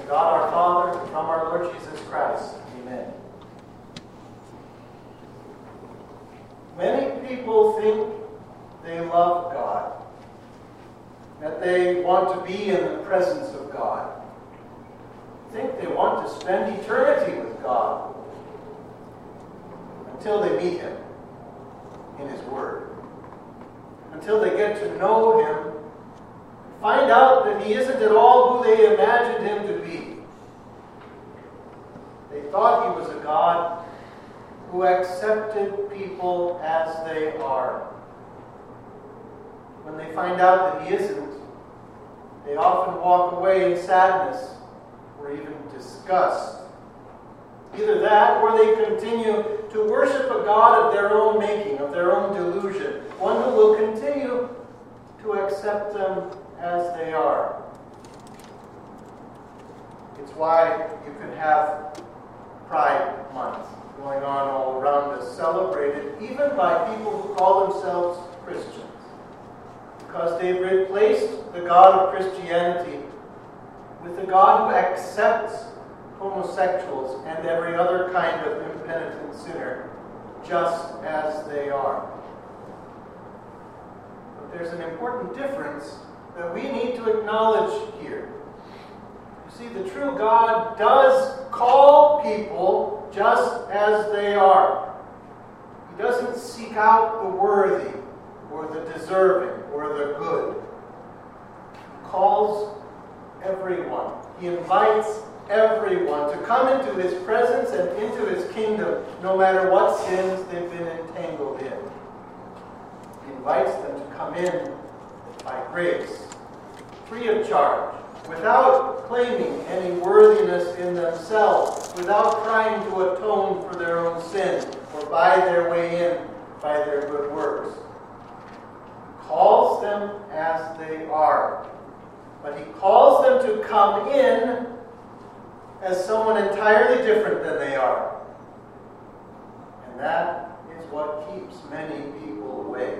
God our Father, and from our Lord Jesus Christ. Amen. Many people think they love God, that they want to be in the presence of God. Think they want to spend eternity with God until they meet Him in His Word, until they get to know Him, find out that He isn't at all who they imagined Him to be. They thought He was a God who accepted people as they are. When they find out that He isn't, they often walk away in sadness or even disgust. Either that, or they continue to worship a God of their own making, of their own delusion, one who will continue to accept them as they are. It's why you can have Pride Month going on all around us, celebrated even by people who call themselves Christians, because they've replaced the God of Christianity with the God who accepts homosexuals and every other kind of impenitent sinner just as they are. But there's an important difference that we need to acknowledge here. You see, the true God does call people just as they are. He doesn't seek out the worthy or the deserving or the good. He calls everyone. He invites everyone to come into His presence and into His kingdom, no matter what sins they've been entangled in. He invites them to come in by grace, free of charge, without claiming any worthiness in themselves, without trying to atone for their own sin or buy their way in by their good works. He calls them as they are, but He calls them to come in as someone entirely different than they are. And that is what keeps many people away.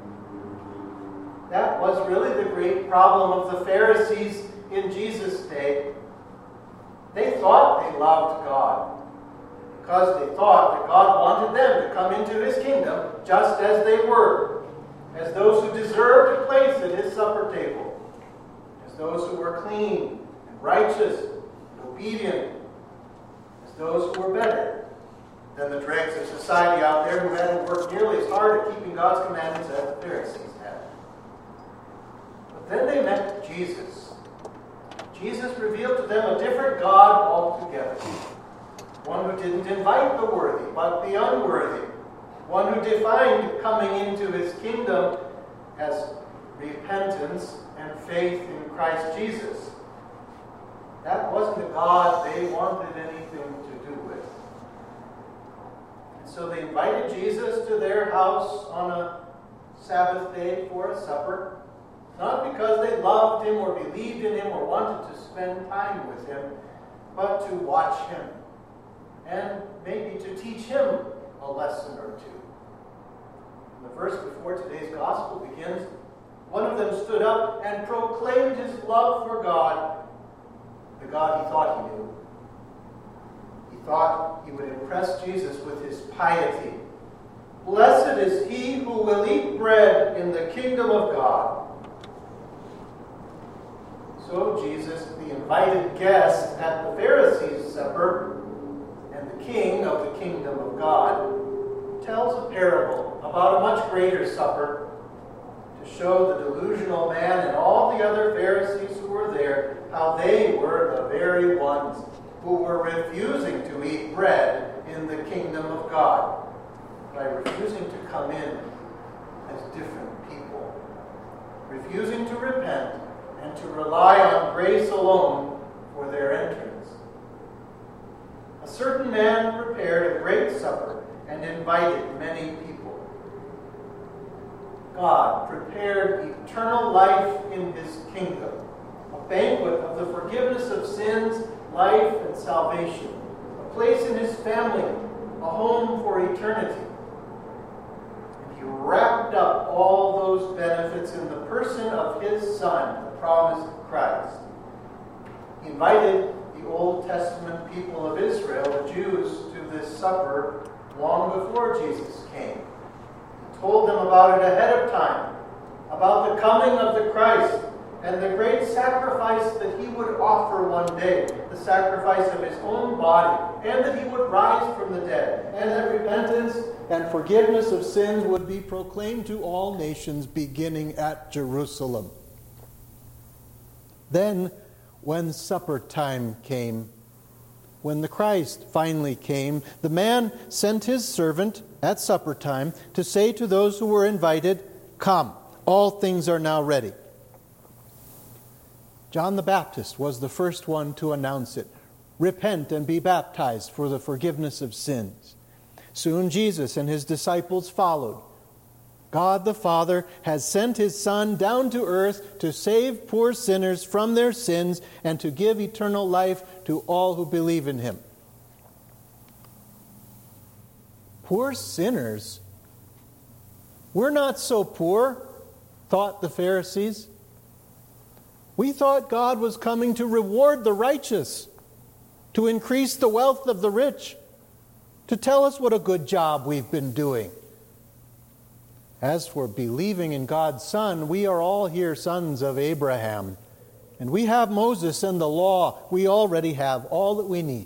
That was really the great problem of the Pharisees in Jesus' day. They thought they loved God because they thought that God wanted them to come into His kingdom just as they were, as those who deserved a place at His supper table, as those who were clean and righteous and obedient, as those who were better than the dregs of society out there who hadn't worked nearly as hard at keeping God's commandments as the Pharisees had. But then they met Jesus. Jesus revealed to them a different God altogether. One who didn't invite the worthy, but the unworthy. One who defined coming into His kingdom as repentance and faith in Christ Jesus. That wasn't a God they wanted anything to do with. And so they invited Jesus to their house on a Sabbath day for a supper. Not because they loved Him or believed in Him or wanted to spend time with Him, but to watch Him and maybe to teach Him a lesson or two. In the verse before today's gospel begins, one of them stood up and proclaimed his love for God, the God he thought he knew. He thought he would impress Jesus with his piety. Blessed is he who will eat bread in the kingdom of God. So Jesus, the invited guest at the Pharisees' supper, and the king of the kingdom of God, tells a parable about a much greater supper to show the delusional man and all the other Pharisees who were there how they were the very ones who were refusing to eat bread in the kingdom of God by refusing to come in as different people, refusing to repent and to rely on grace alone for their entrance. A certain man prepared a great supper and invited many people. God prepared eternal life in His kingdom, a banquet of the forgiveness of sins, life, and salvation, a place in His family, a home for eternity. And He wrapped up all those benefits in the person of His Son, the promised Christ. He invited the the Old Testament people of Israel, the Jews, to this supper long before Jesus came. He told them about it ahead of time, about the coming of the Christ and the great sacrifice that he would offer one day, the sacrifice of his own body, and that he would rise from the dead, and that repentance and forgiveness of sins would be proclaimed to all nations beginning at Jerusalem. Then, when supper time came, when the Christ finally came, the man sent his servant at supper time to say to those who were invited, "Come, all things are now ready." John the Baptist was the first one to announce it. Repent and be baptized for the forgiveness of sins. Soon Jesus and his disciples followed. God the Father has sent his Son down to earth to save poor sinners from their sins and to give eternal life to all who believe in him. Poor sinners? We're not so poor, thought the Pharisees. We thought God was coming to reward the righteous, to increase the wealth of the rich, to tell us what a good job we've been doing. As for believing in God's Son, we are all here sons of Abraham. And we have Moses and the law. We already have all that we need.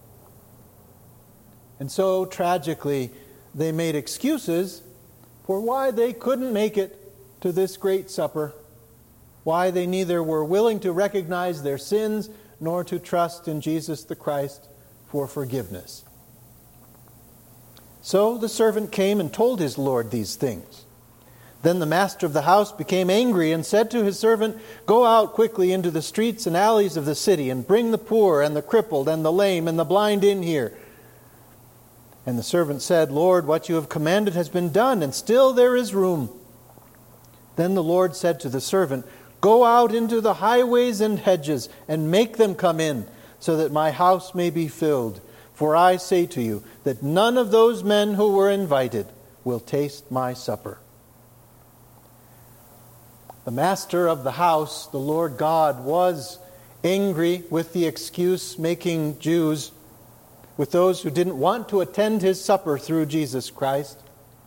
And so, tragically, they made excuses for why they couldn't make it to this great supper, why they neither were willing to recognize their sins nor to trust in Jesus the Christ for forgiveness. So the servant came and told his Lord these things. Then the master of the house became angry and said to his servant, "Go out quickly into the streets and alleys of the city and bring the poor and the crippled and the lame and the blind in here." And the servant said, "Lord, what you have commanded has been done, and still there is room." Then the Lord said to the servant, "Go out into the highways and hedges and make them come in, so that my house may be filled. For I say to you that none of those men who were invited will taste my supper." The master of the house, the Lord God, was angry with the excuse-making Jews, with those who didn't want to attend his supper through Jesus Christ.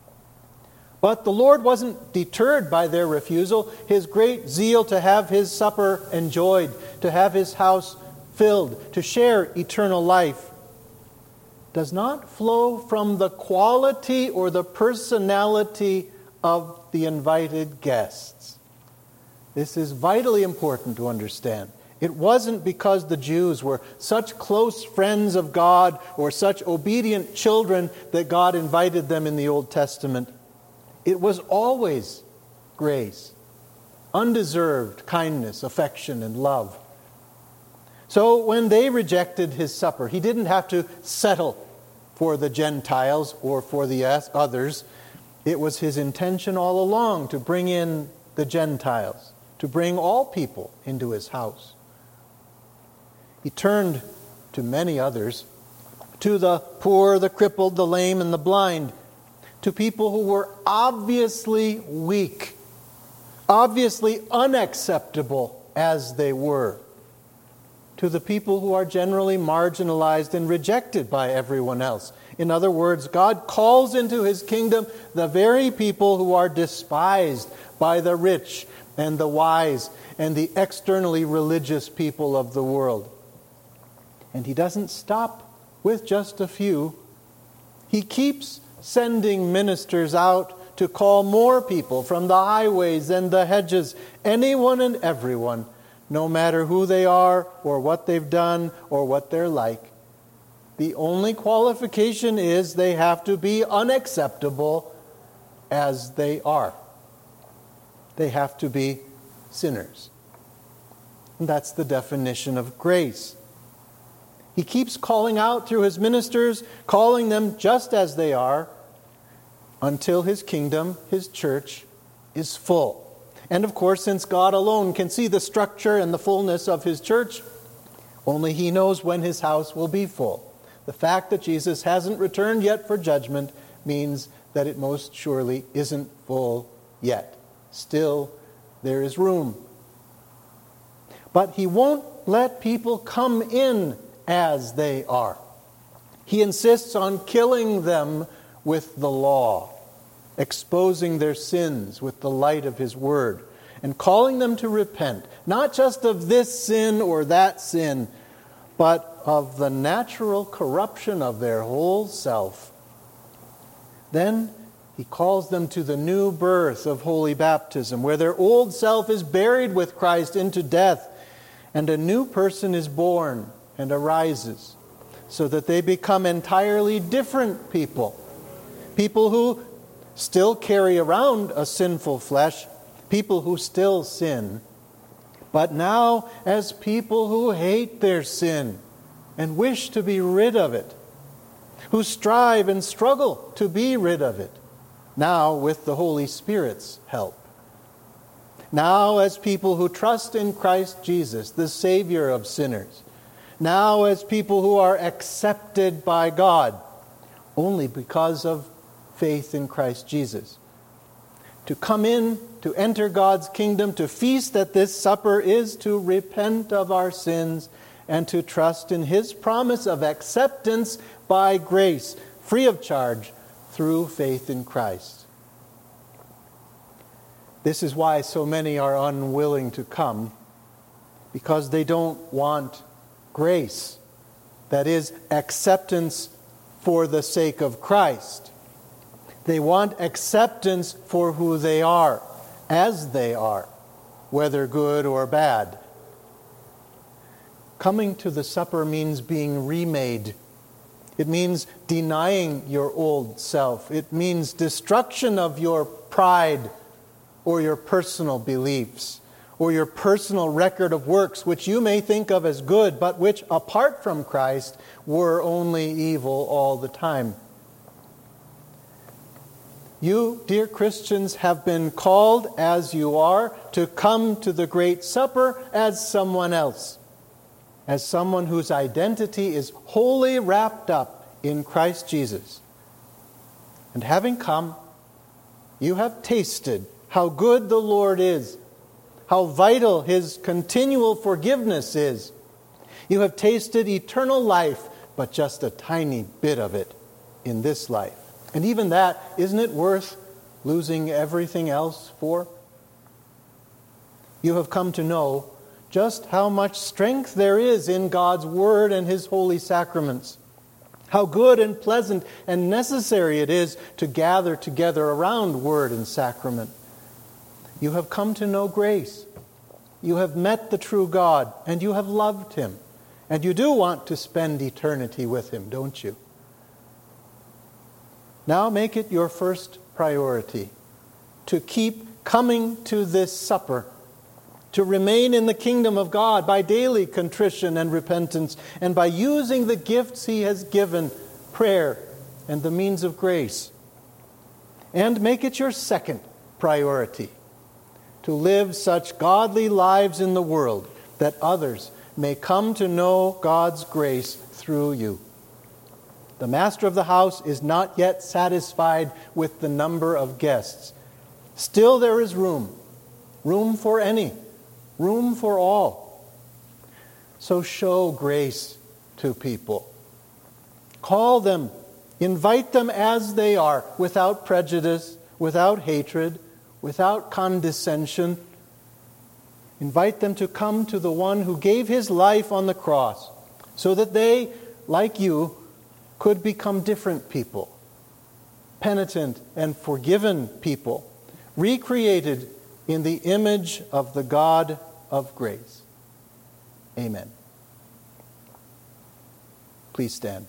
But the Lord wasn't deterred by their refusal. His great zeal to have his supper enjoyed, to have his house filled, to share eternal life, does not flow from the quality or the personality of the invited guests. This is vitally important to understand. It wasn't because the Jews were such close friends of God or such obedient children that God invited them in the Old Testament. It was always grace, undeserved kindness, affection, and love. So when they rejected his supper, he didn't have to settle for the Gentiles or for the others. It was his intention all along to bring in the Gentiles, to bring all people into his house. He turned to many others, to the poor, the crippled, the lame, and the blind, to people who were obviously weak, obviously unacceptable as they were, to the people who are generally marginalized and rejected by everyone else. In other words, God calls into his kingdom the very people who are despised by the rich and the wise and the externally religious people of the world. And he doesn't stop with just a few. He keeps sending ministers out to call more people from the highways and the hedges, anyone and everyone, no matter who they are or what they've done or what they're like. The only qualification is they have to be unacceptable as they are. They have to be sinners. And that's the definition of grace. He keeps calling out through his ministers, calling them just as they are, until his kingdom, his church, is full. And of course, since God alone can see the structure and the fullness of his church, only he knows when his house will be full. The fact that Jesus hasn't returned yet for judgment means that it most surely isn't full yet. Still, there is room. But he won't let people come in as they are. He insists on killing them with the law, exposing their sins with the light of his word, and calling them to repent, not just of this sin or that sin, but of the natural corruption of their whole self. Then he calls them to the new birth of holy baptism, where their old self is buried with Christ into death, and a new person is born and arises, so that they become entirely different people. People who still carry around a sinful flesh, people who still sin, but now as people who hate their sin and wish to be rid of it, who strive and struggle to be rid of it, now with the Holy Spirit's help. Now as people who trust in Christ Jesus, the Savior of sinners. Now as people who are accepted by God only because of faith in Christ Jesus. To come in, to enter God's kingdom, to feast at this supper is to repent of our sins and to trust in His promise of acceptance by grace, free of charge, through faith in Christ. This is why so many are unwilling to come, because they don't want grace. That is, acceptance for the sake of Christ. They want acceptance for who they are, as they are, whether good or bad. Coming to the supper means being remade. It means denying your old self. It means destruction of your pride or your personal beliefs or your personal record of works, which you may think of as good, but which, apart from Christ, were only evil all the time. You, dear Christians, have been called, as you are, to come to the great supper as someone else, as someone whose identity is wholly wrapped up in Christ Jesus. And having come, you have tasted how good the Lord is, how vital His continual forgiveness is. You have tasted eternal life, but just a tiny bit of it in this life. And even that, isn't it worth losing everything else for? You have come to know just how much strength there is in God's Word and His holy sacraments. How good and pleasant and necessary it is to gather together around Word and sacrament. You have come to know grace. You have met the true God, and you have loved Him. And you do want to spend eternity with Him, don't you? Now make it your first priority to keep coming to this supper, to remain in the kingdom of God by daily contrition and repentance, and by using the gifts He has given, prayer and the means of grace. And make it your second priority to live such godly lives in the world that others may come to know God's grace through you. The master of the house is not yet satisfied with the number of guests. Still there is room for any, room for all. So show grace to people. Call them, invite them as they are, without prejudice, without hatred, without condescension. Invite them to come to the one who gave His life on the cross, so that they, like you, could become different people, penitent and forgiven people, recreated in the image of the God of grace. Amen. Please stand.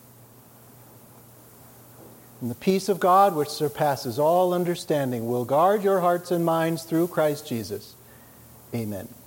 And the peace of God, which surpasses all understanding, will guard your hearts and minds through Christ Jesus. Amen.